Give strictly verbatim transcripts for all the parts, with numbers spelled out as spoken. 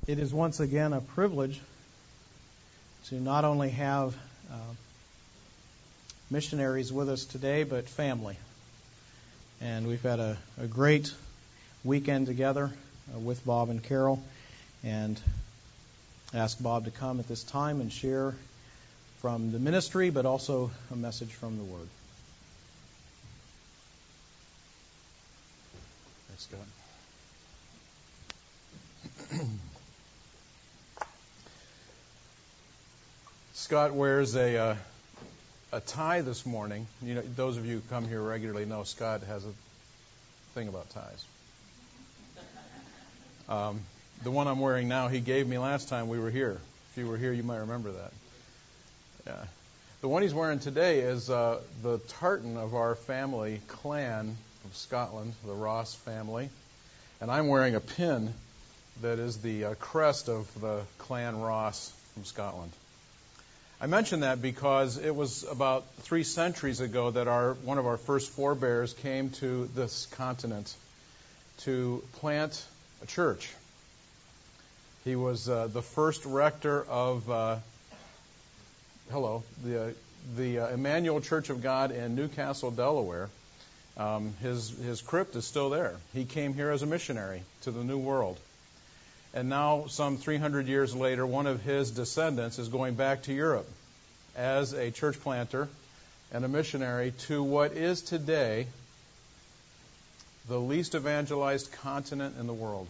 It is once again a privilege to not only have uh, missionaries with us today, but family. And we've had a, a great weekend together uh, with Bob and Carol, and ask Bob to come at this time and share from the ministry, but also a message from the Word. Thanks, God. Scott wears a uh, a tie this morning. You know, those of you who come here regularly know Scott has a thing about ties. Um, the one I'm wearing now, he gave me last time we were here. If you were here, you might remember that. Yeah. The one he's wearing today is uh, the tartan of our family clan from Scotland, the Ross family, and I'm wearing a pin that is the uh, crest of the clan Ross from Scotland. I mention that because it was about three centuries ago that our one of our first forebears came to this continent to plant a church. He was uh, the first rector of uh, hello the uh, the uh, Emmanuel Church of God in Newcastle, Delaware. Um, his his crypt is still there. He came here as a missionary to the New World. And now, some three hundred years later, one of his descendants is going back to Europe as a church planter and a missionary to what is today the least evangelized continent in the world.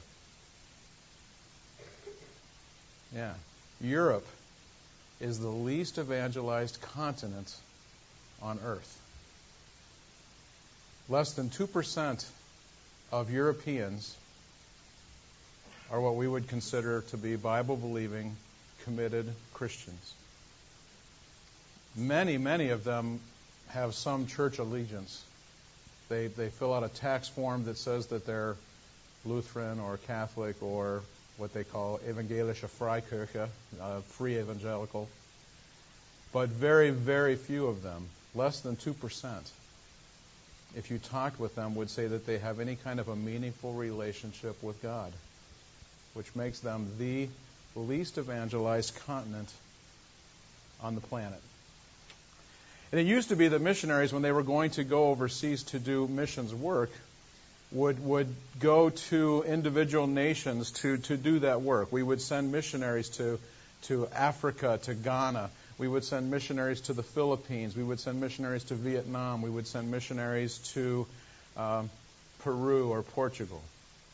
Yeah, Europe is the least evangelized continent on earth. Less than two percent of Europeans are what we would consider to be Bible-believing, committed Christians. Many, many of them have some church allegiance. They they fill out a tax form that says that they're Lutheran or Catholic or what they call Evangelische Freikirche, uh, free evangelical. But very, very few of them, less than two percent, if you talked with them, would say that they have any kind of a meaningful relationship with God, which makes them the least evangelized continent on the planet. And it used to be that missionaries, when they were going to go overseas to do missions work, would would go to individual nations to, to do that work. We would send missionaries to, to Africa, to Ghana. We would send missionaries to the Philippines. We would send missionaries to Vietnam. We would send missionaries to um, Peru or Portugal.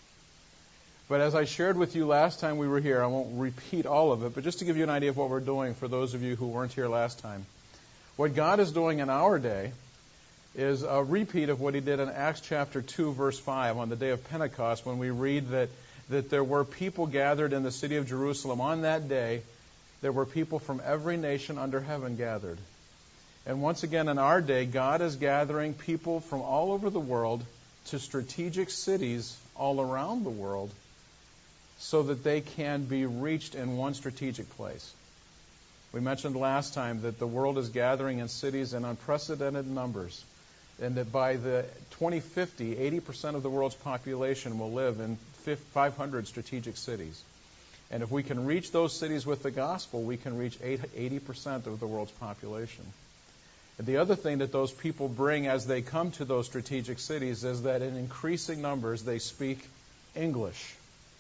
But as I shared with you last time we were here, I won't repeat all of it, but just to give you an idea of what we're doing for those of you who weren't here last time. What God is doing in our day is a repeat of what He did in Acts chapter two, verse five, on the day of Pentecost, when we read that, that there were people gathered in the city of Jerusalem. On that day, there were people from every nation under heaven gathered. And once again, in our day, God is gathering people from all over the world to strategic cities all around the world so that they can be reached in one strategic place. We mentioned last time that the world is gathering in cities in unprecedented numbers, and that by the twenty fifty, eighty percent of the world's population will live in five hundred strategic cities. And if we can reach those cities with the gospel, we can reach eighty percent of the world's population. And the other thing that those people bring as they come to those strategic cities is that in increasing numbers, they speak English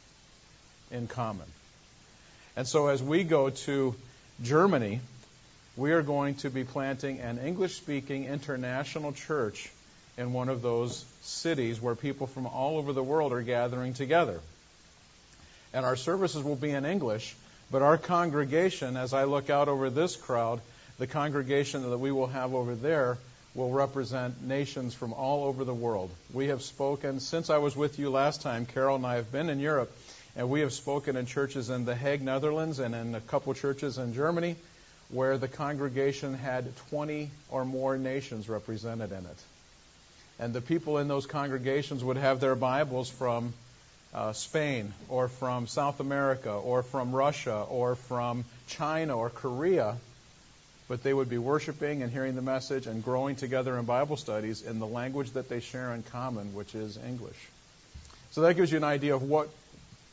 in common. And so as we go to Germany, we are going to be planting an English-speaking international church in one of those cities where people from all over the world are gathering together. And our services will be in English, but our congregation, as I look out over this crowd, the congregation that we will have over there will represent nations from all over the world. We have spoken, since I was with you last time, Carol and I have been in Europe, and we have spoken in churches in The Hague, Netherlands, and in a couple churches in Germany, where the congregation had twenty or more nations represented in it. And the people in those congregations would have their Bibles from uh, Spain, or from South America, or from Russia, or from China, or Korea, but they would be worshiping and hearing the message and growing together in Bible studies in the language that they share in common, which is English. So that gives you an idea of what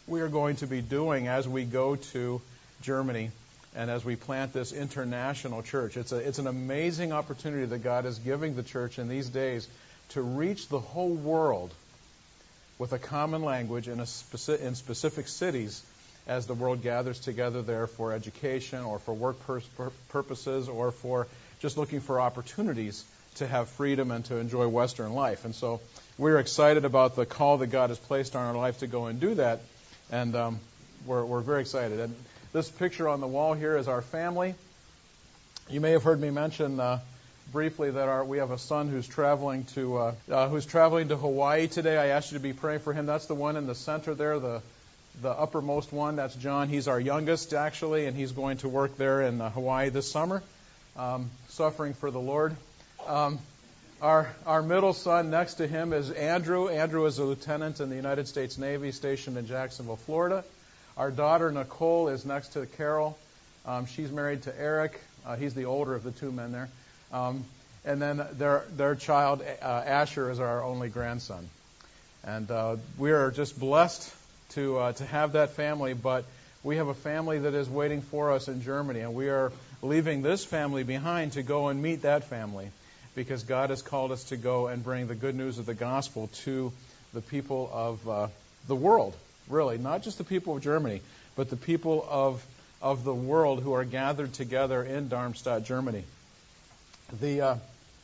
we are going to be doing as we go to Germany and as we plant this international church. It's a, it's an amazing opportunity that God is giving the church in these days to reach the whole world with a common language in, a speci- in specific cities as the world gathers together there for education or for work pur- pur- purposes or for just looking for opportunities to have freedom and to enjoy Western life. And so we're excited about the call that God has placed on our life to go and do that. And um, we're, we're very excited. And this picture on the wall here is our family. You may have heard me mention uh, briefly that our, we have a son who's traveling to uh, uh, who's traveling to Hawaii today. I asked you to be praying for him. That's the one in the center there, the the uppermost one. That's John. He's our youngest, actually, and he's going to work there in uh, Hawaii this summer, um, suffering for the Lord. Um, our our middle son next to him is Andrew. Andrew is a lieutenant in the United States Navy stationed in Jacksonville, Florida. Our daughter, Nicole, is next to Carol. Um, she's married to Eric. Uh, he's the older of the two men there. Um, and then their their child, uh, Asher, is our only grandson. And uh, we are just blessed to uh, to have that family. But we have a family that is waiting for us in Germany. And we are leaving this family behind to go and meet that family, because God has called us to go and bring the good news of the gospel to the people of uh, the world. Really, not just the people of Germany, but the people of of the world who are gathered together in Darmstadt, Germany. The uh,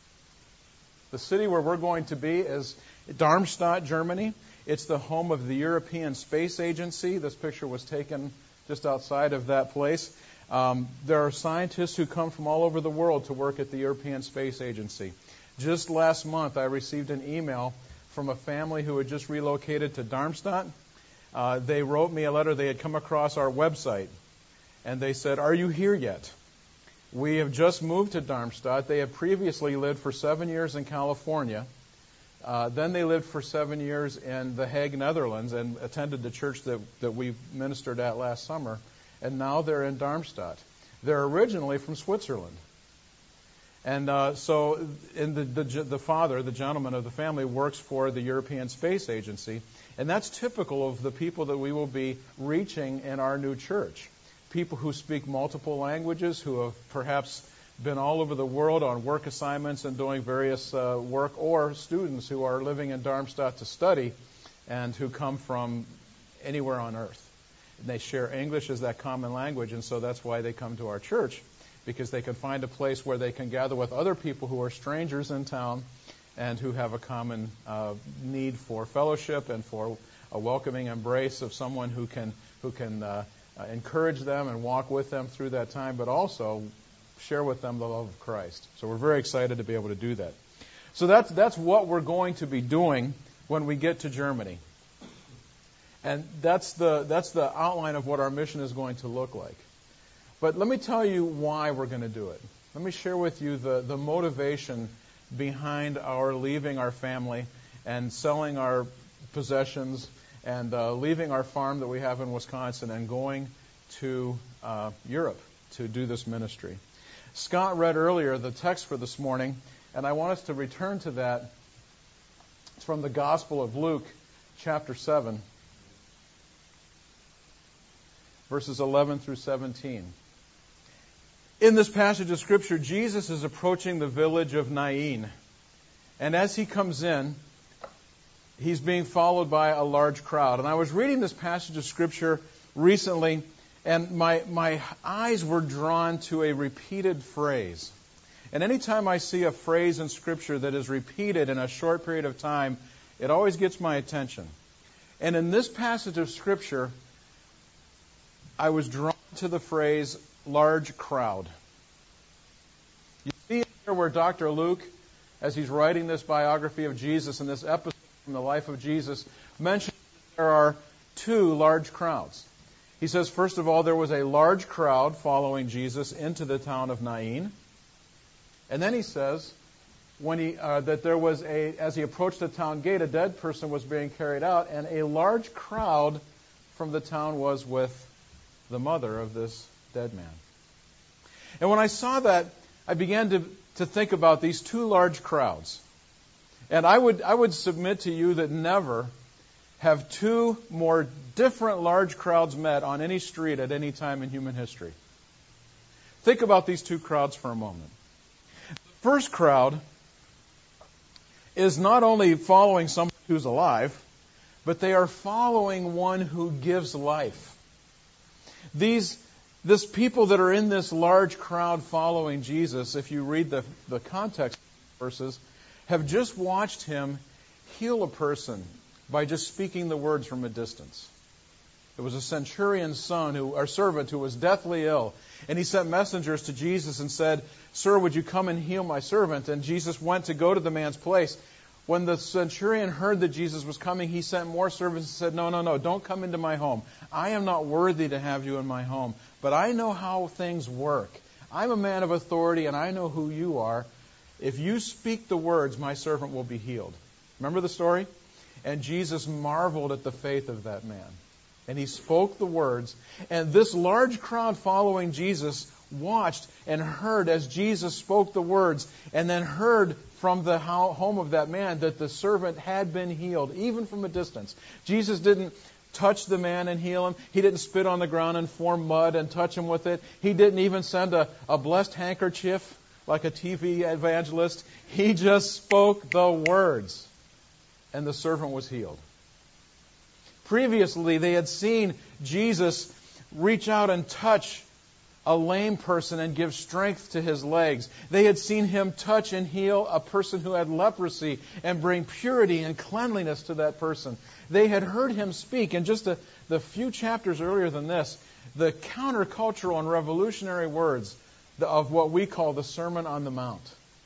the city where we're going to be is Darmstadt, Germany. It's the home of the European Space Agency. This picture was taken just outside of that place. Um, there are scientists who come from all over the world to work at the European Space Agency. Just last month, I received an email from a family who had just relocated to Darmstadt. Uh, they wrote me a letter. They had come across our website, and they said, "Are you here yet? We have just moved to Darmstadt." They had previously lived for seven years in California. Uh, then they lived for seven years in The Hague, Netherlands, and attended the church that, that we ministered at last summer. And now they're in Darmstadt. They're originally from Switzerland. And uh, so in the, the, the father, the gentleman of the family, works for the European Space Agency. And that's typical of the people that we will be reaching in our new church. People who speak multiple languages, who have perhaps been all over the world on work assignments and doing various uh, work, or students who are living in Darmstadt to study and who come from anywhere on earth. And they share English as that common language, and so that's why they come to our church, because they can find a place where they can gather with other people who are strangers in town and who have a common uh, need for fellowship and for a welcoming embrace of someone who can who can uh, uh, encourage them and walk with them through that time, but also share with them the love of Christ. So we're very excited to be able to do that. So that's that's what we're going to be doing when we get to Germany. And that's the that's the outline of what our mission is going to look like. But let me tell you why we're going to do it. Let me share with you the, the motivation behind our leaving our family and selling our possessions and uh, leaving our farm that we have in Wisconsin and going to uh, Europe to do this ministry. Scott read earlier the text for this morning, and I want us to return to that. It's from the Gospel of Luke, chapter seven. Verses eleven through seventeen. In this passage of Scripture, Jesus is approaching the village of Nain. And as he comes in, he's being followed by a large crowd. And I was reading this passage of Scripture recently, and my, my eyes were drawn to a repeated phrase. And anytime I see a phrase in Scripture that is repeated in a short period of time, it always gets my attention. And in this passage of Scripture, I was drawn to the phrase, large crowd. You see here where Doctor Luke, as he's writing this biography of Jesus and this episode from the life of Jesus, mentions there are two large crowds. He says, first of all, there was a large crowd following Jesus into the town of Nain. And then he says when he uh, that there was a, as he approached the town gate, a dead person was being carried out, and a large crowd from the town was with the mother of this dead man. And when I saw that, I began to, to think about these two large crowds. And I would I would submit to you that never have two more different large crowds met on any street at any time in human history? Think about these two crowds for a moment. The first crowd is not only following someone who's alive, but they are following one who gives life. These this people that are in this large crowd following Jesus, if you read the, the context verses, have just watched him heal a person by just speaking the words from a distance. It was a centurion's son, who, or servant, who was deathly ill. And he sent messengers to Jesus and said, "Sir, would you come and heal my servant?" And Jesus went to go to the man's place. When the centurion heard that Jesus was coming, he sent more servants and said, no, no, no, don't come into my home. I am not worthy to have you in my home, but I know how things work. I'm a man of authority, and I know who you are. If you speak the words, my servant will be healed. Remember the story? And Jesus marveled at the faith of that man. And he spoke the words, and this large crowd following Jesus watched and heard as Jesus spoke the words, and then heard from the home of that man that the servant had been healed, even from a distance. Jesus didn't touch the man and heal him. He didn't spit on the ground and form mud and touch him with it. He didn't even send a, a blessed handkerchief like a T V evangelist. He just spoke the words, and the servant was healed. Previously, they had seen Jesus reach out and touch a lame person and give strength to his legs. They had seen him touch and heal a person who had leprosy and bring purity and cleanliness to that person. They had heard him speak. And just a, the few chapters earlier than this, the countercultural and revolutionary words of what we call the Sermon on the Mount.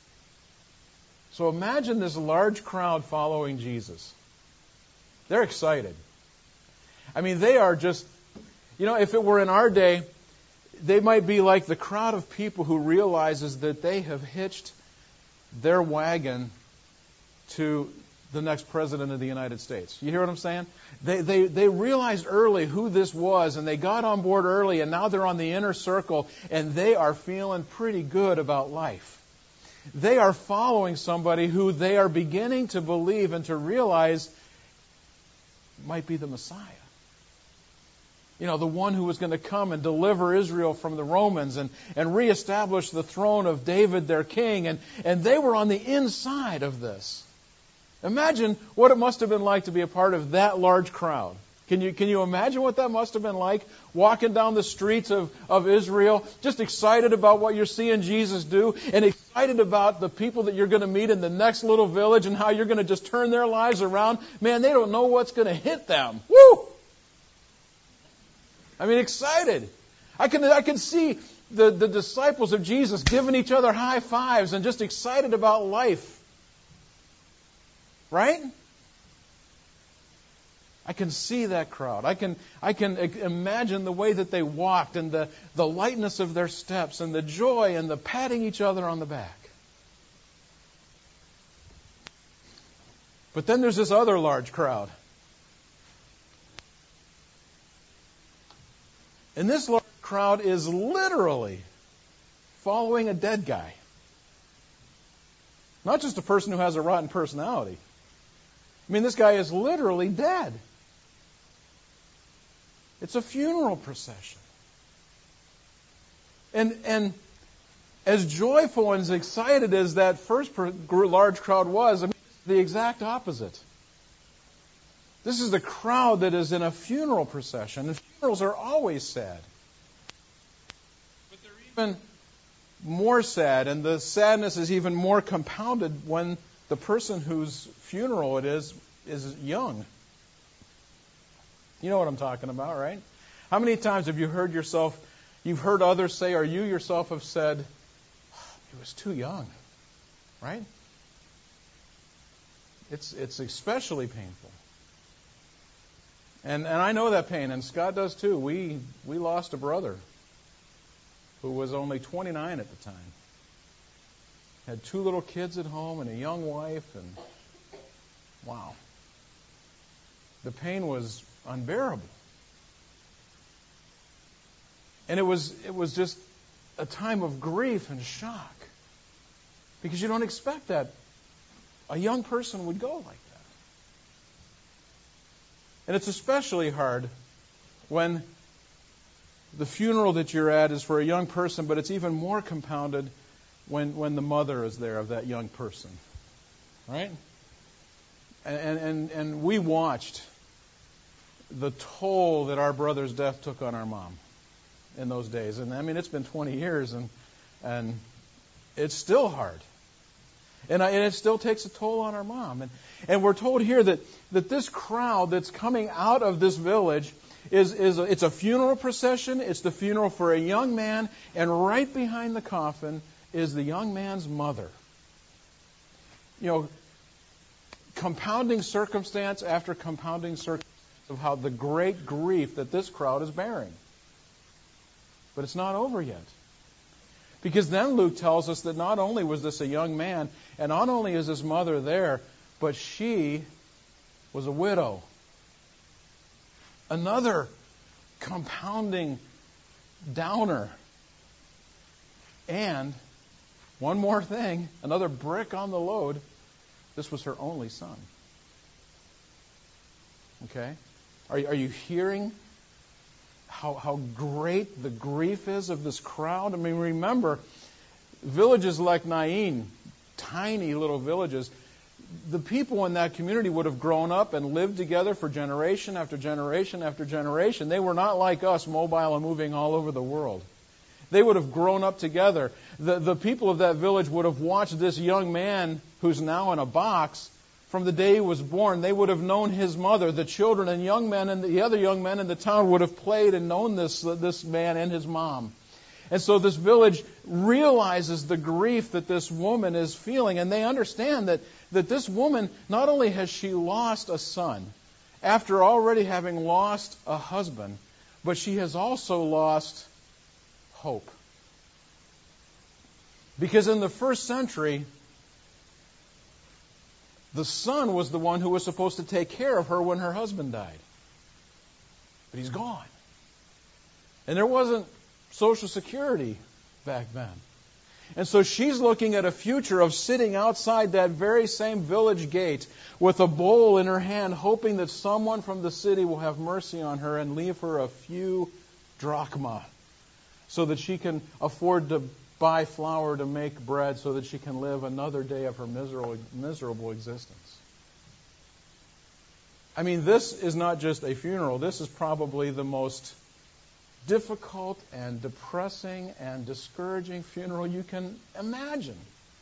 So imagine this large crowd following Jesus. They're excited. I mean, they are just, you know, if it were in our day, they might be like the crowd of people who realizes that they have hitched their wagon to the next president of the United States. You hear what I'm saying? They, they, they realized early who this was, and they got on board early, and now they're on the inner circle, and they are feeling pretty good about life. They are following somebody who they are beginning to believe and to realize might be the Messiah. You know, the one who was going to come and deliver Israel from the Romans and, and reestablish the throne of David, their king. And, and they were on the inside of this. Imagine what it must have been like to be a part of that large crowd. Can you, can you imagine what that must have been like? Walking down the streets of, of Israel, just excited about what you're seeing Jesus do, and excited about the people that you're going to meet in the next little village and how you're going to just turn their lives around. Man, they don't know what's going to hit them. Woo! I mean, excited. I can I can see the, the disciples of Jesus giving each other high fives and just excited about life. Right? I can see that crowd. I can I can imagine the way that they walked and the, the lightness of their steps and the joy and the patting each other on the back. But then there's this other large crowd. And this large crowd is literally following a dead guy. Not just a person who has a rotten personality. I mean, this guy is literally dead. It's a funeral procession. And and as joyful and as excited as that first large crowd was, I mean, it's the exact opposite. This is the crowd that is in a funeral procession. And funerals are always sad. But they're even more sad, and the sadness is even more compounded when the person whose funeral it is is young. You know what I'm talking about, right? How many times have you heard yourself, you've heard others say, or you yourself have said, oh, he was too young, right? It's it's especially painful. And and I know that pain, and Scott does too. We we lost a brother who was only twenty-nine at the time. Had two little kids at home and a young wife, and wow. The pain was unbearable. And it was it was just a time of grief and shock. Because you don't expect that a young person would go like that. And it's especially hard when the funeral that you're at is for a young person, but it's even more compounded when, when the mother is there of that young person. Right? And, and, and we watched the toll that our brother's death took on our mom in those days. And I mean, it's been twenty years, and and it's still hard. And, I, and it still takes a toll on our mom. And, and we're told here that, that this crowd that's coming out of this village is, is a, it's a funeral procession. It's the funeral for a young man. And right behind the coffin is the young man's mother. You know, compounding circumstance after compounding circumstance of how the great grief that this crowd is bearing. But it's not over yet. Because then Luke tells us that not only was this a young man, and not only is his mother there, but she was a widow. Another compounding downer. And one more thing, another brick on the load, this was her only son. Okay? Are, are you hearing how, how great the grief is of this crowd? I mean, remember, villages like Nain, tiny little villages, the people in that community would have grown up and lived together for generation after generation after generation. They were not like us, mobile and moving all over the world. They would have grown up together. The, the people of that village would have watched this young man who's now in a box from the day he was born. They would have known his mother. The children and young men and the other young men in the town would have played and known this, this man and his mom. And so this village realizes the grief that this woman is feeling, and they understand that, that this woman, not only has she lost a son, after already having lost a husband, but she has also lost hope. Because in the first century, the son was the one who was supposed to take care of her when her husband died. But he's gone. And there wasn't Social Security back then. And so she's looking at a future of sitting outside that very same village gate with a bowl in her hand, hoping that someone from the city will have mercy on her and leave her a few drachma so that she can afford to buy flour to make bread so that she can live another day of her miserable, miserable existence. I mean, this is not just a funeral. This is probably the most difficult and depressing and discouraging funeral you can imagine.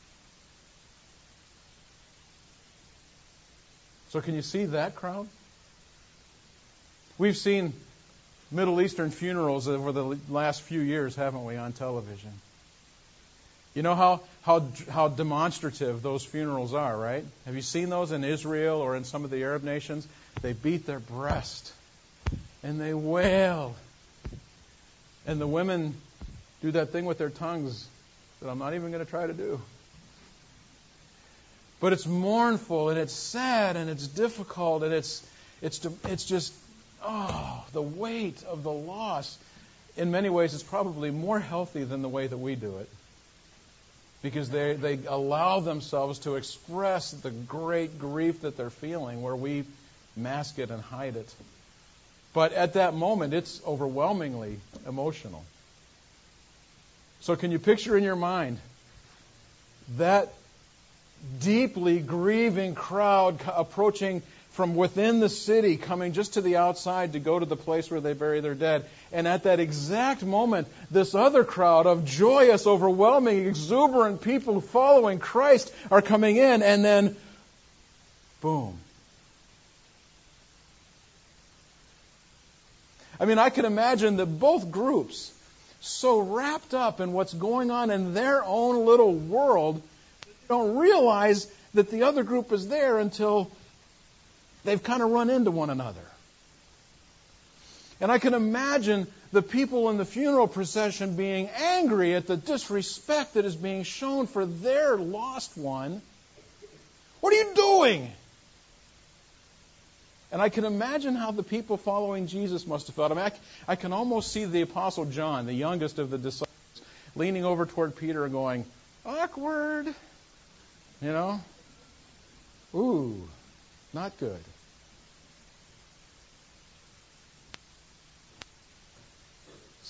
So can you see that crowd? We've seen Middle Eastern funerals over the last few years, haven't we, on television? You know how, how, how demonstrative those funerals are, right? Have you seen those in Israel or in some of the Arab nations? They beat their breast and they wail. And the women do that thing with their tongues that I'm not even going to try to do. But it's mournful and it's sad and it's difficult and it's it's it's just, oh, the weight of the loss. In many ways, it's probably more healthy than the way that we do it. Because they, they allow themselves to express the great grief that they're feeling, where we mask it and hide it. But at that moment, it's overwhelmingly emotional. So can you picture in your mind that deeply grieving crowd approaching from within the city, coming just to the outside to go to the place where they bury their dead? And at that exact moment, this other crowd of joyous, overwhelming, exuberant people following Christ are coming in, and then, boom. I mean, I can imagine that both groups, so wrapped up in what's going on in their own little world, don't realize that the other group is there until they've kind of run into one another. And I can imagine the people in the funeral procession being angry at the disrespect that is being shown for their lost one. What are you doing? And I can imagine how the people following Jesus must have felt. I mean, I, I can almost see the Apostle John, the youngest of the disciples, leaning over toward Peter and going, awkward. You know? Ooh, not good.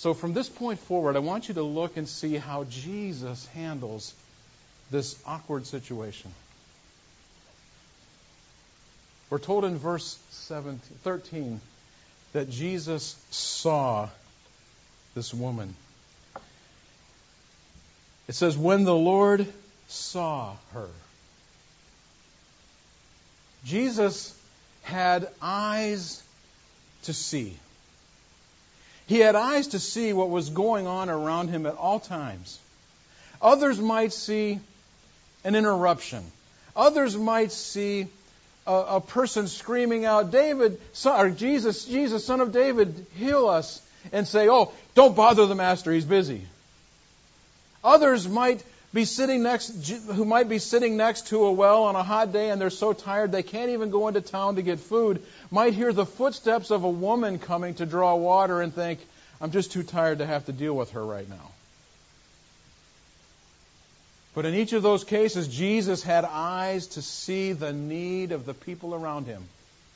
So from this point forward, I want you to look and see how Jesus handles this awkward situation. We're told in verse seventeen, thirteen that Jesus saw this woman. It says, when the Lord saw her. Jesus had eyes to see. He had eyes to see what was going on around him at all times. Others might see an interruption. Others might see a, a person screaming out, David, son, or Jesus, Jesus, son of David, heal us. And say, oh, don't bother the master, he's busy. Others might be sitting next, who might be sitting next to a well on a hot day and they're so tired they can't even go into town to get food, might hear the footsteps of a woman coming to draw water and think, I'm just too tired to have to deal with her right now. But in each of those cases, Jesus had eyes to see the need of the people around him.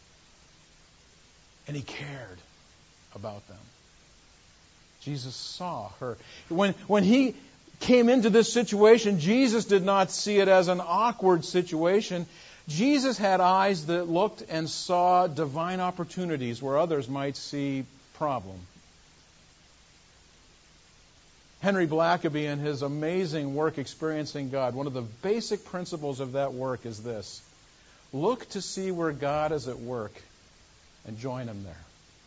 And he cared about them. Jesus saw her. When, when he came into this situation, Jesus did not see it as an awkward situation. Jesus had eyes that looked and saw divine opportunities where others might see problem. Henry Blackaby, in his amazing work, Experiencing God, one of the basic principles of that work is this. Look to see where God is at work and join Him there.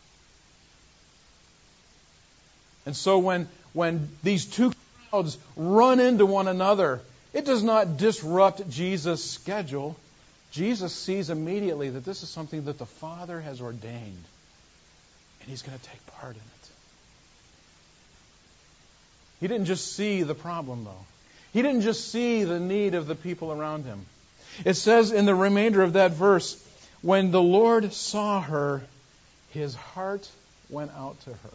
And so when, when these two crowds run into one another, it does not disrupt Jesus' schedule. Jesus sees immediately that this is something that the Father has ordained, and He's going to take part in it. He didn't just see the problem, though. He didn't just see the need of the people around Him. It says in the remainder of that verse, when the Lord saw her, His heart went out to her.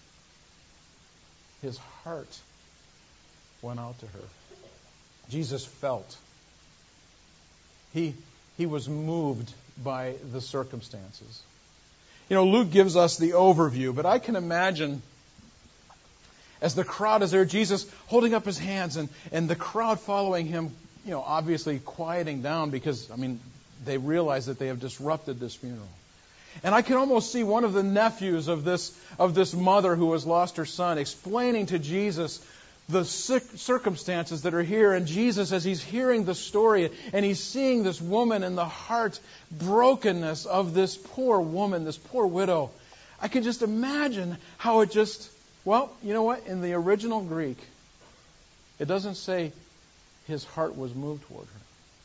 His heart went out to her. Jesus felt. He, he was moved by the circumstances. You know, Luke gives us the overview, but I can imagine as the crowd is there, Jesus holding up His hands and, and the crowd following Him, you know, obviously quieting down because, I mean, they realize that they have disrupted this funeral. And I can almost see one of the nephews of this of this mother who has lost her son explaining to Jesus the circumstances that are here. And Jesus, as He's hearing the story and He's seeing this woman and the heart brokenness of this poor woman, this poor widow, I can just imagine how it just, well, you know what? In the original Greek, it doesn't say His heart was moved toward her.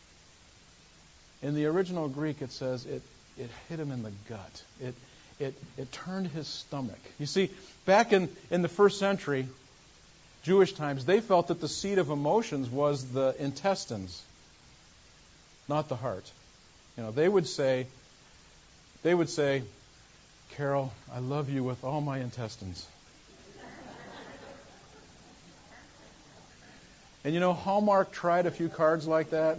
In the original Greek, it says it It hit Him in the gut. It, it, it turned His stomach. You see, back in, in the first century, Jewish times, they felt that the seat of emotions was the intestines, not the heart. You know, they would say, they would say, Carol, I love you with all my intestines. And you know, Hallmark tried a few cards like that.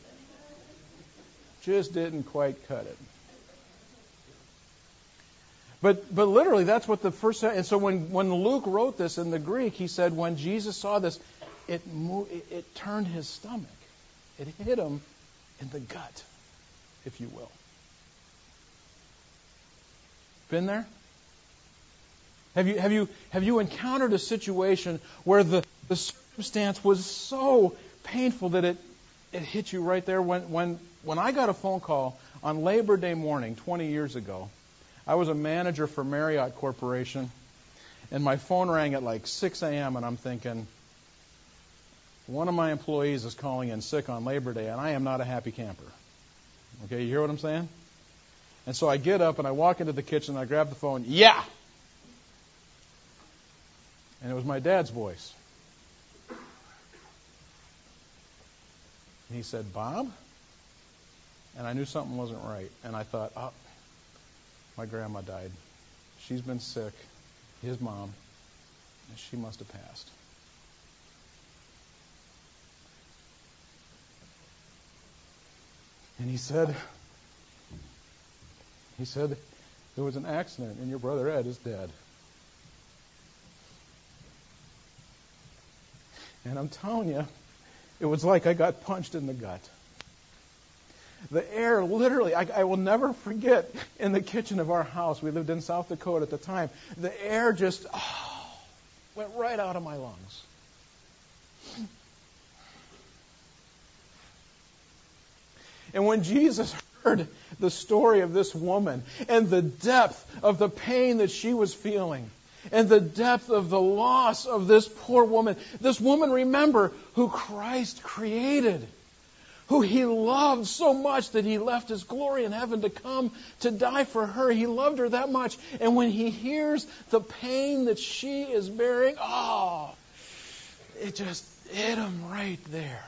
Just didn't quite cut it. But but literally, that's what the first... And so when, when Luke wrote this in the Greek, he said when Jesus saw this, it, moved, it, it turned His stomach. It hit Him in the gut, if you will. Been there? Have you have you have you encountered a situation where the, the circumstance was so painful that it it hit you right there? When when when I got a phone call on Labor Day morning twenty years ago, I was a manager for Marriott Corporation, and my phone rang at like six a.m. and I'm thinking, one of my employees is calling in sick on Labor Day, and I am not a happy camper. Okay, you hear what I'm saying? And so I get up and I walk into the kitchen and I grab the phone. Yeah! And it was my dad's voice. And he said, Bob? And I knew something wasn't right. And I thought, oh, my grandma died. She's been sick. His mom. And she must have passed. And he said, he said, there was an accident and your brother Ed is dead. And I'm telling you, it was like I got punched in the gut. The air literally, I, I will never forget, in the kitchen of our house, we lived in South Dakota at the time, the air just oh, went right out of my lungs. And when Jesus heard the story of this woman and the depth of the pain that she was feeling and the depth of the loss of this poor woman, this woman, remember, who Christ created, who He loved so much that He left His glory in heaven to come to die for her. He loved her that much. And when He hears the pain that she is bearing, oh, it just hit Him right there.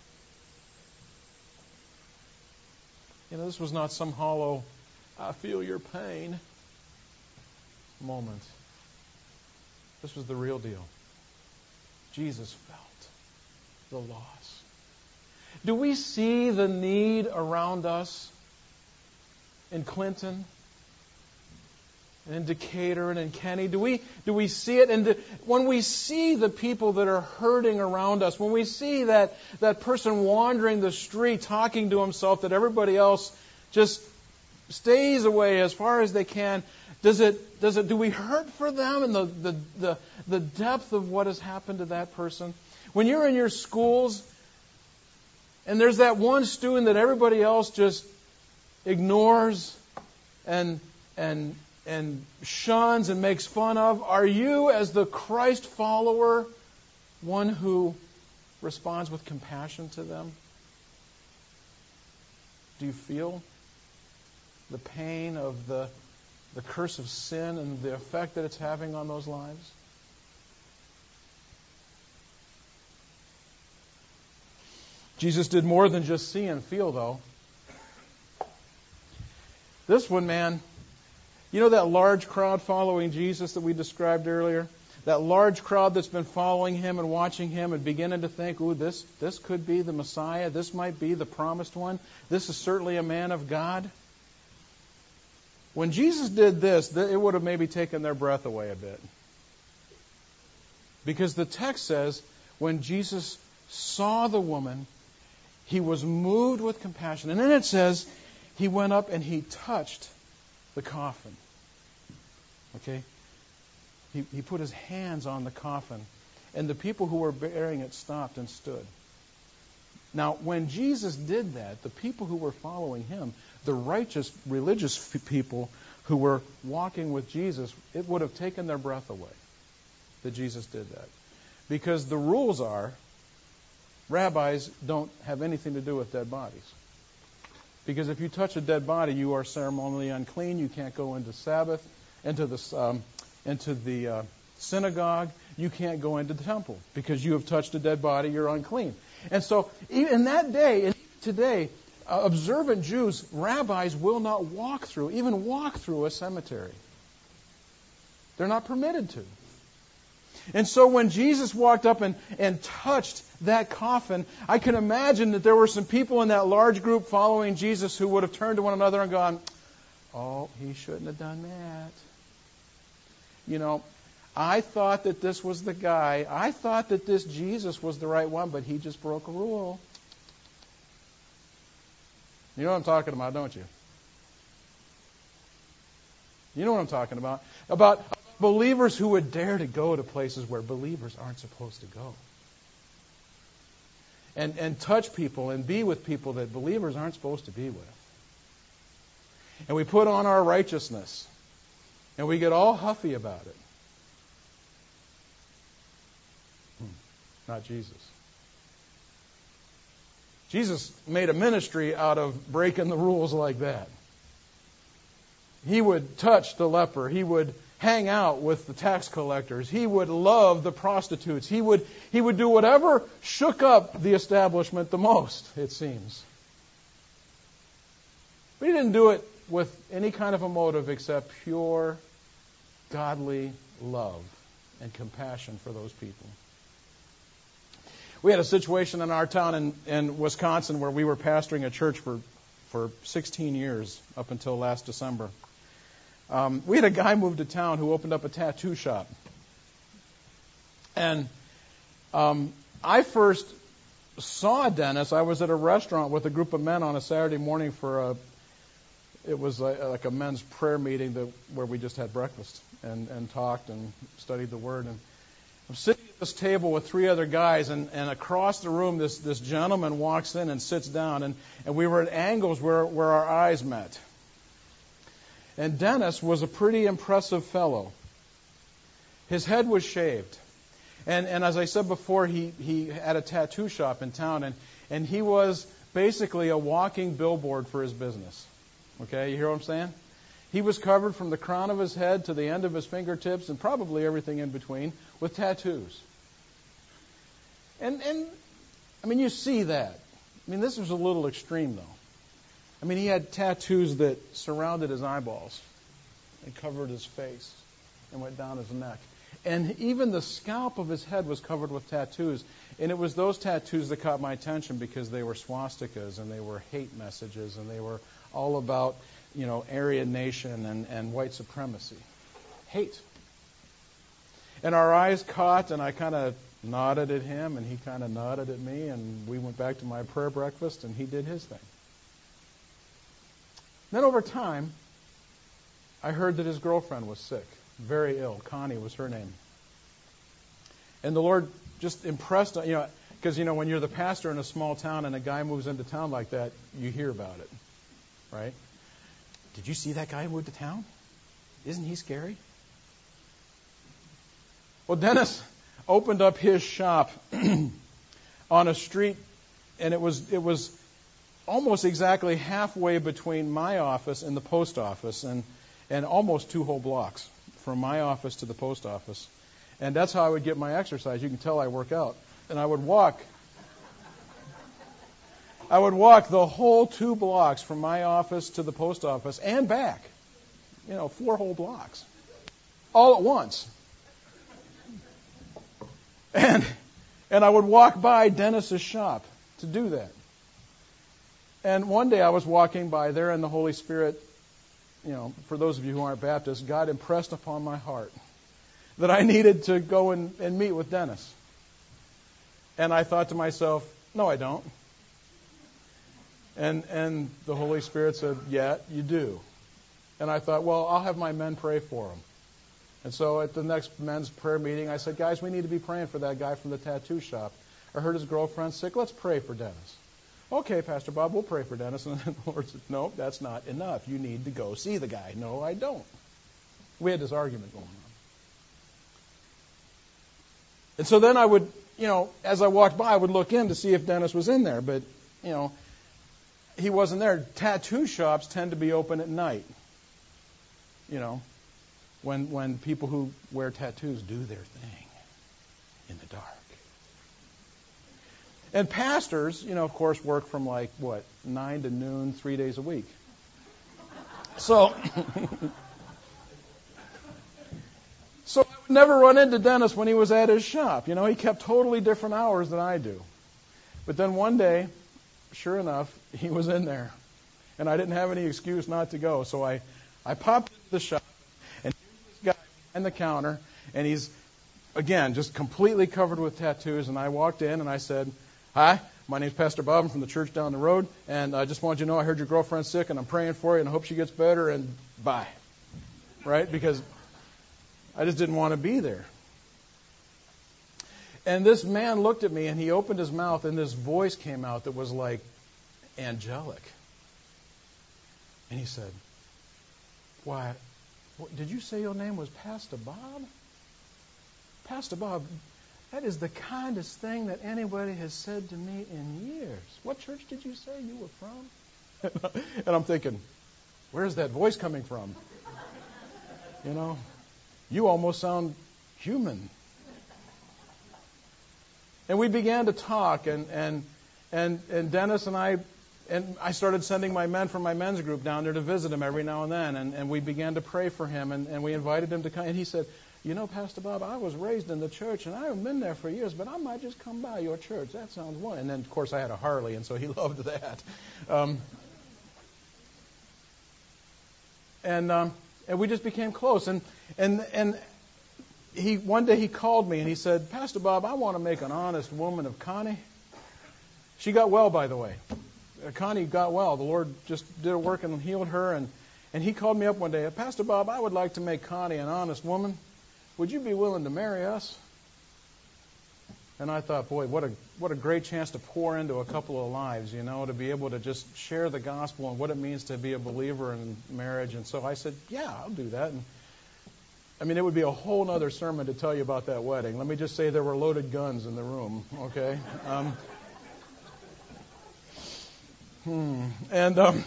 You know, this was not some hollow, I feel your pain moment. This was the real deal. Jesus felt the loss. Do we see the need around us in Clinton and in Decatur and in Kenny? Do we do we see it? And do, when we see the people that are hurting around us, when we see that, that person wandering the street talking to himself that everybody else just stays away as far as they can, does it does it do we hurt for them and the, the, the, the depth of what has happened to that person? When you're in your schools and there's that one student that everybody else just ignores and and and shuns and makes fun of, are you, as the Christ follower, one who responds with compassion to them? Do you feel the pain of the the curse of sin and the effect that it's having on those lives? Jesus did more than just see and feel, though. This one, man, you know that large crowd following Jesus that we described earlier? That large crowd that's been following Him and watching Him and beginning to think, ooh, this, this could be the Messiah. This might be the promised one. This is certainly a man of God. When Jesus did this, it would have maybe taken their breath away a bit. Because the text says, when Jesus saw the woman, He was moved with compassion. And then it says, He went up and He touched the coffin. Okay? He, he put His hands on the coffin. And the people who were bearing it stopped and stood. Now, when Jesus did that, the people who were following Him, the righteous religious people who were walking with Jesus, it would have taken their breath away that Jesus did that. Because the rules are, rabbis don't have anything to do with dead bodies. Because if you touch a dead body, you are ceremonially unclean. You can't go into Sabbath, into the um, into the uh, synagogue. You can't go into the temple because you have touched a dead body. You're unclean. And so, in that day, and today, uh, observant Jews, rabbis will not walk through, even walk through a cemetery. They're not permitted to. And so when Jesus walked up and, and touched that coffin, I can imagine that there were some people in that large group following Jesus who would have turned to one another and gone, oh, He shouldn't have done that. You know, I thought that this was the guy. I thought that this Jesus was the right one, but He just broke a rule. You know what I'm talking about, don't you? You know what I'm talking about. About believers who would dare to go to places where believers aren't supposed to go. And, and touch people and be with people that believers aren't supposed to be with. And we put on our righteousness. And we get all huffy about it. Hmm, not Jesus. Jesus made a ministry out of breaking the rules like that. He would touch the leper. He would hang out with the tax collectors. He would love the prostitutes. He would, he would do whatever shook up the establishment the most, it seems. But He didn't do it with any kind of a motive except pure, godly love and compassion for those people. We had a situation in our town in, in Wisconsin where we were pastoring a church for, for sixteen years up until last December. Um, we had a guy move to town who opened up a tattoo shop. And um, I first saw Dennis, I was at a restaurant with a group of men on a Saturday morning for a, it was like, like a men's prayer meeting that, where we just had breakfast and, and talked and studied the Word. And I'm sitting at this table with three other guys, and, and across the room, this, this gentleman walks in and sits down, and, and we were at angles where, where our eyes met. And Dennis was a pretty impressive fellow. His head was shaved. And, and as I said before, he, he had a tattoo shop in town, and, and he was basically a walking billboard for his business. Okay, you hear what I'm saying? He was covered from the crown of his head to the end of his fingertips and probably everything in between with tattoos. And, and I mean, you see that. I mean, this was a little extreme, though. I mean, he had tattoos that surrounded his eyeballs and covered his face and went down his neck. And even the scalp of his head was covered with tattoos. And it was those tattoos that caught my attention because they were swastikas and they were hate messages and they were all about, you know, Aryan nation and, and white supremacy. Hate. And our eyes caught, and I kind of nodded at him, and he kind of nodded at me, and we went back to my prayer breakfast, and he did his thing. Then over time, I heard that his girlfriend was sick, very ill. Connie was her name. And the Lord just impressed, you know, because, you know, when you're the pastor in a small town and a guy moves into town like that, you hear about it, right? Did you see that guy who moved to town? Isn't he scary? Well, Dennis opened up his shop on a street, and it was it was almost exactly halfway between my office and the post office, and and almost two whole blocks from my office to the post office. And that's how I would get my exercise. You can tell I work out. And I would walk. I would walk the whole two blocks from my office to the post office and back. You know, four whole blocks. All at once. And and I would walk by Dennis's shop to do that. And one day I was walking by there, and the Holy Spirit, you know, for those of you who aren't Baptists, God impressed upon my heart that I needed to go and, and meet with Dennis. And I thought to myself, no, I don't. And and the Holy Spirit said, yeah, you do. And I thought, well, I'll have my men pray for him. And so at the next men's prayer meeting, I said, guys, we need to be praying for that guy from the tattoo shop. I heard his girlfriend's sick. Let's pray for Dennis. Okay, Pastor Bob, we'll pray for Dennis. And then the Lord said, no, that's not enough. You need to go see the guy. No, I don't. We had this argument going on. And so then I would, you know, as I walked by, I would look in to see if Dennis was in there. But, you know, he wasn't there. Tattoo shops tend to be open at night. You know, when when people who wear tattoos do their thing in the dark. And pastors, you know, of course, work from like, what, nine to noon, three days a week. So, so I would never run into Dennis when he was at his shop. You know, he kept totally different hours than I do. But then one day, sure enough, he was in there. And I didn't have any excuse not to go. So I, I popped into the shop, and here's this guy behind the counter, and he's, again, just completely covered with tattoos. And I walked in, and I said, hi, my name's Pastor Bob. I'm from the church down the road, and I just want you to know I heard your girlfriend's sick, and I'm praying for you, and I hope she gets better, and bye. Right? Because I just didn't want to be there. And this man looked at me, and he opened his mouth, and this voice came out that was like angelic. And he said, why, what, did you say your name was Pastor Bob? Pastor Bob, that is the kindest thing that anybody has said to me in years. What church did you say you were from? And I'm thinking, where's that voice coming from? You know, you almost sound human. And we began to talk, and and and, and Dennis and I, and I started sending my men from my men's group down there to visit him every now and then, and, and we began to pray for him, and, and we invited him to come. And he said, you know, Pastor Bob, I was raised in the church, and I haven't been there for years, but I might just come by your church. That sounds wonderful. And then, of course, I had a Harley, and so he loved that. Um, and um, and we just became close. And and and he one day he called me and he said, Pastor Bob, I want to make an honest woman of Connie. She got well, by the way. Uh, Connie got well. The Lord just did a work and healed her. And, and he called me up one day, Pastor Bob, I would like to make Connie an honest woman. Would you be willing to marry us? And I thought, boy, what a what a great chance to pour into a couple of lives, you know, to be able to just share the gospel and what it means to be a believer in marriage. And so I said, yeah, I'll do that. And I mean, it would be a whole other sermon to tell you about that wedding. Let me just say there were loaded guns in the room, okay? Um, hmm. And um,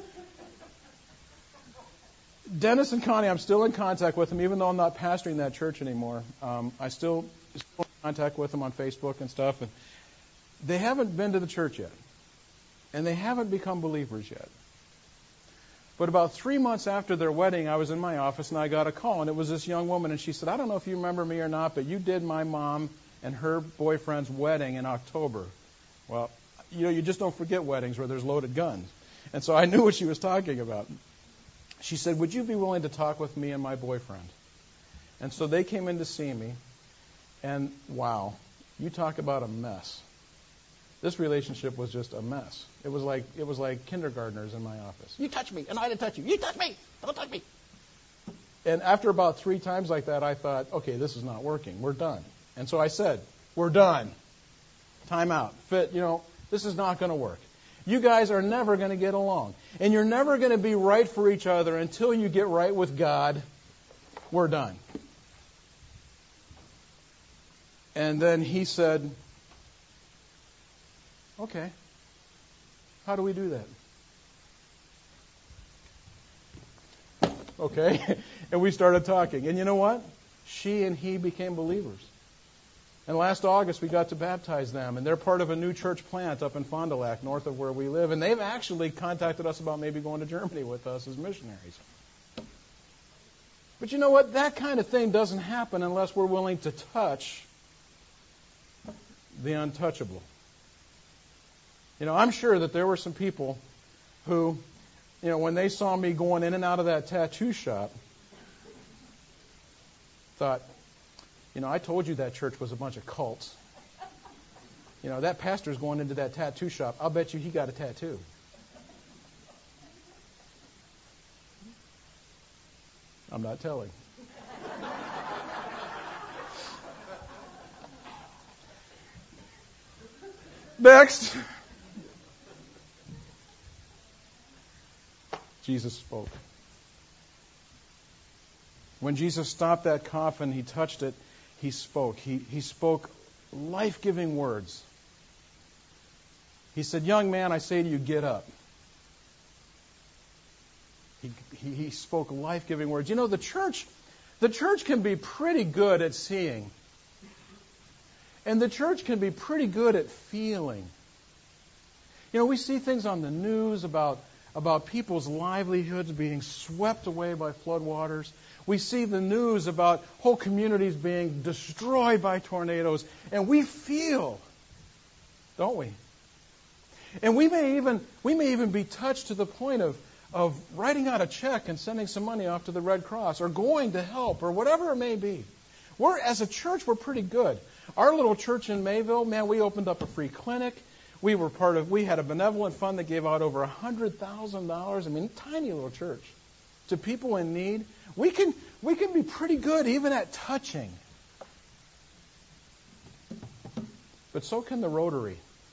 Dennis and Connie, I'm still in contact with them, even though I'm not pastoring that church anymore. Um, I still, still in contact with them on Facebook and stuff. And they haven't been to the church yet. And they haven't become believers yet. But about three months after their wedding, I was in my office and I got a call. And it was this young woman. And she said, I don't know if you remember me or not, but you did my mom and her boyfriend's wedding in October. Well, you know, you just don't forget weddings where there's loaded guns. And so I knew what she was talking about. She said, would you be willing to talk with me and my boyfriend? And so they came in to see me. And wow, you talk about a mess. This relationship was just a mess. It was like it was like kindergartners in my office. You touch me, and I didn't touch you. You touch me, don't touch me. And after about three times like that, I thought, okay, this is not working. We're done. And so I said, we're done. Time out. Fit, you know, this is not going to work. You guys are never going to get along. And you're never going to be right for each other until you get right with God. We're done. And then he said, okay, how do we do that? Okay, and we started talking. And you know what? She and he became believers. And last August, we got to baptize them. And they're part of a new church plant up in Fond du Lac, north of where we live. And they've actually contacted us about maybe going to Germany with us as missionaries. But you know what? That kind of thing doesn't happen unless we're willing to touch the untouchable. You know, I'm sure that there were some people who, you know, when they saw me going in and out of that tattoo shop, thought, you know, I told you that church was a bunch of cults. You know, that pastor's going into that tattoo shop. I'll bet you he got a tattoo. I'm not telling. Next. Jesus spoke. When Jesus stopped that coffin, he touched it, he spoke. He, he spoke life-giving words. He said, young man, I say to you, get up. He, he, he spoke life-giving words. You know, the church, the church can be pretty good at seeing. And the church can be pretty good at feeling. You know, we see things on the news about, about people's livelihoods being swept away by floodwaters. We see the news about whole communities being destroyed by tornadoes. And we feel, don't we? And we may even we may even be touched to the point of, of writing out a check and sending some money off to the Red Cross or going to help or whatever it may be. We're, as a church, we're pretty good. Our little church in Mayville, man, we opened up a free clinic. We were part of, we had a benevolent fund that gave out over one hundred thousand dollars. I mean, tiny little church to people in need. We can, we can be pretty good even at touching. But so can the Rotary.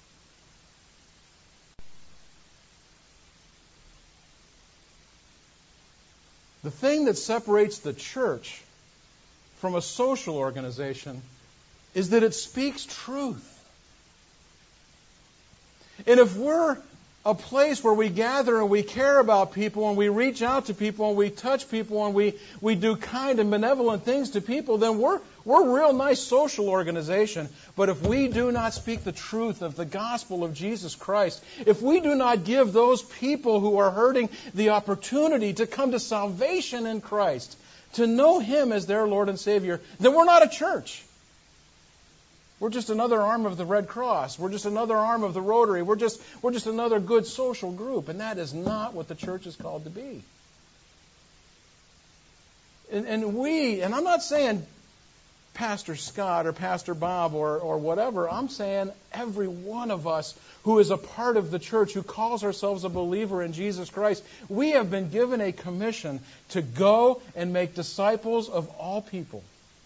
The thing that separates the church from a social organization is that it speaks truth. And if we're a place where we gather and we care about people and we reach out to people and we touch people and we, we do kind and benevolent things to people, then we're, we're a real nice social organization. But if we do not speak the truth of the gospel of Jesus Christ, if we do not give those people who are hurting the opportunity to come to salvation in Christ, to know Him as their Lord and Savior, then we're not a church. We're just another arm of the Red Cross. We're just another arm of the Rotary. We're just, we're just another good social group. And that is not what the church is called to be. And, and we, and I'm not saying Pastor Scott or Pastor Bob or, or whatever. I'm saying every one of us who is a part of the church, who calls ourselves a believer in Jesus Christ, we have been given a commission to go and make disciples of all people.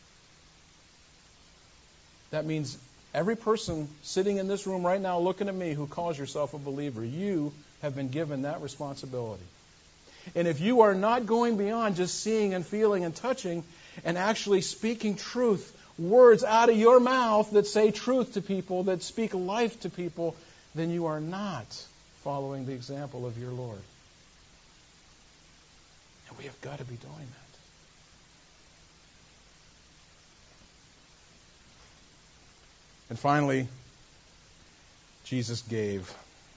That means every person sitting in this room right now looking at me who calls yourself a believer, you have been given that responsibility. And if you are not going beyond just seeing and feeling and touching and actually speaking truth, words out of your mouth that say truth to people, that speak life to people, then you are not following the example of your Lord. And we have got to be doing that. And finally, Jesus gave.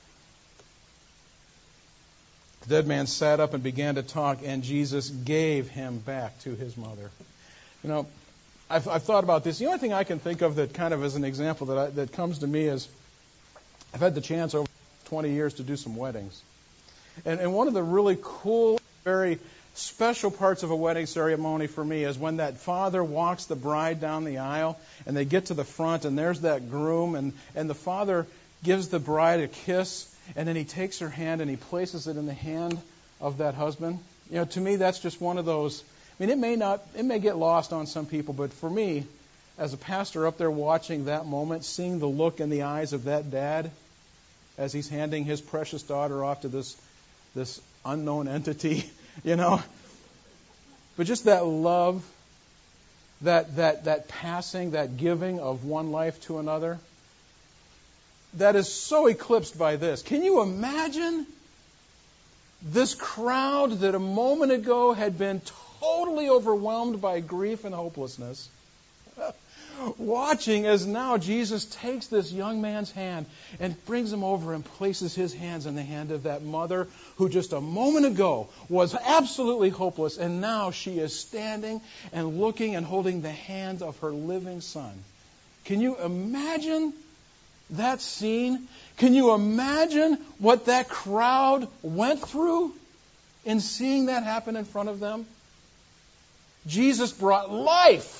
The dead man sat up and began to talk, and Jesus gave him back to his mother. You know, I've, I've thought about this. The only thing I can think of that kind of as an example that I, that comes to me is I've had the chance over twenty years to do some weddings. And, and one of the really cool, very special parts of a wedding ceremony for me is when that father walks the bride down the aisle and they get to the front and there's that groom and, and the father gives the bride a kiss and then he takes her hand and he places it in the hand of that husband. You know, to me that's just one of those, I mean it may not, it may get lost on some people, but for me, as a pastor up there watching that moment, seeing the look in the eyes of that dad as he's handing his precious daughter off to this this unknown entity, you know. But just that love, that that that passing, that giving of one life to another, that is so eclipsed by this. Can you imagine this crowd that a moment ago had been totally overwhelmed by grief and hopelessness, watching as now Jesus takes this young man's hand and brings him over and places his hands in the hand of that mother who just a moment ago was absolutely hopeless, and now she is standing and looking and holding the hand of her living son. Can you imagine that scene? Can you imagine what that crowd went through in seeing that happen in front of them? Jesus brought life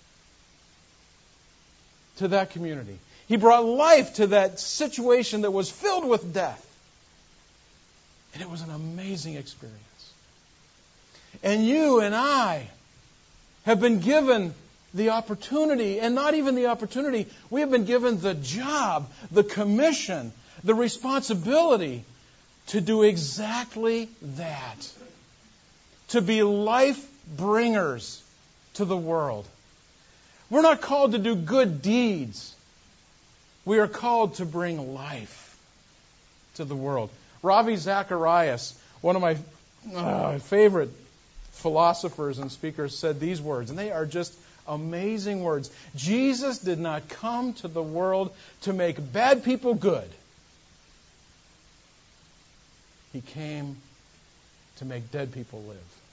to that community. He brought life to that situation that was filled with death. And it was an amazing experience. And you and I have been given the opportunity, and not even the opportunity, we have been given the job, the commission, the responsibility to do exactly that. To be life bringers to the world. We're not called to do good deeds. We are called to bring life to the world. Ravi Zacharias, one of my uh, favorite philosophers and speakers, said these words, and they are just amazing words. Jesus did not come to the world to make bad people good. He came to make dead people live.